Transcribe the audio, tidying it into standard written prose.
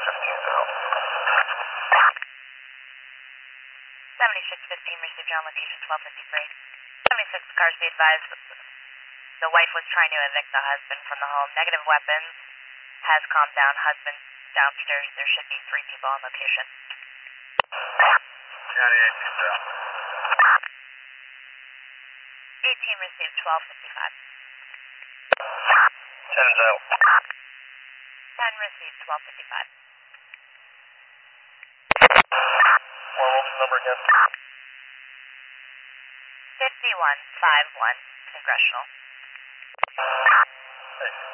7615 received on location 1253. 76 cars be advised. The wife was trying to evict the husband from the home. Negative weapons. Has calmed down. Husband downstairs. There should be 3 people on location. County 18 down. 18 received 1255. 10's out. 10 received 1255. What was the number again? 5151 Congressional. Thanks.